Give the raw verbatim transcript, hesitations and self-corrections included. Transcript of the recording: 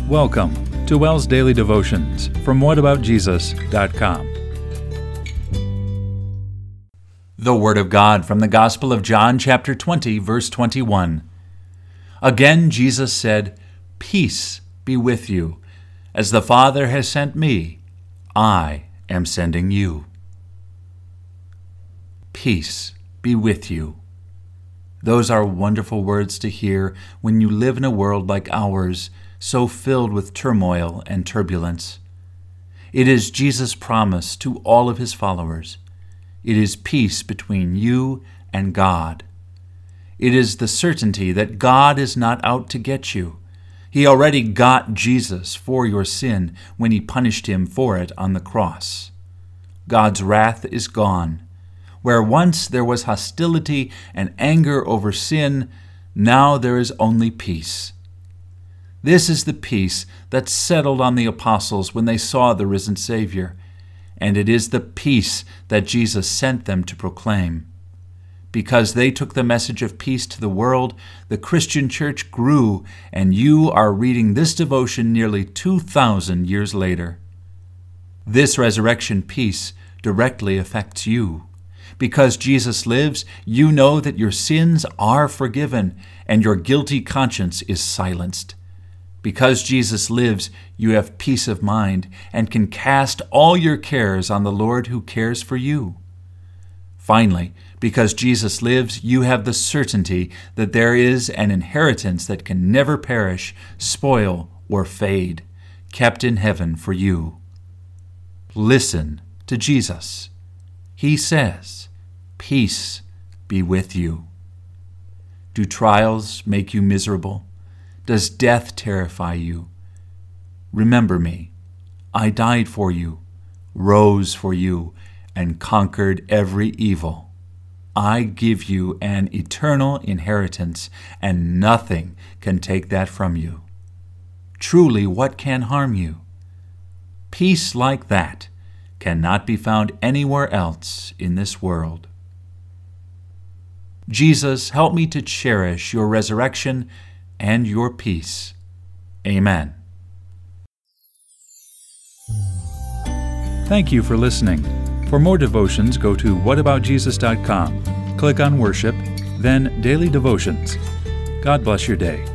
Welcome to WELS Daily Devotions from what about jesus dot com. The Word of God from the Gospel of John, chapter twenty, verse twenty-one. Again Jesus said, "Peace be with you. As the Father has sent me, I am sending you." Peace be with you. Those are wonderful words to hear when you live in a world like ours, so filled with turmoil and turbulence. It is Jesus' promise to all of his followers. It is peace between you and God. It is the certainty that God is not out to get you. He already got Jesus for your sin when he punished him for it on the cross. God's wrath is gone. Where once there was hostility and anger over sin, now there is only peace. This is the peace that settled on the apostles when they saw the risen Savior, and it is the peace that Jesus sent them to proclaim. Because they took the message of peace to the world, the Christian church grew, and you are reading this devotion nearly two thousand years later. This resurrection peace directly affects you. Because Jesus lives, you know that your sins are forgiven and your guilty conscience is silenced. Because Jesus lives, you have peace of mind and can cast all your cares on the Lord who cares for you. Finally, because Jesus lives, you have the certainty that there is an inheritance that can never perish, spoil, or fade, kept in heaven for you. Listen to Jesus. He says, "Peace be with you." Do trials make you miserable? Does death terrify you? Remember me. I died for you, rose for you, and conquered every evil. I give you an eternal inheritance, and nothing can take that from you. Truly, what can harm you? Peace like that cannot be found anywhere else in this world. Jesus, help me to cherish your resurrection and your peace. Amen. Thank you for listening. For more devotions, go to what about jesus dot com. Click on Worship, then Daily Devotions. God bless your day.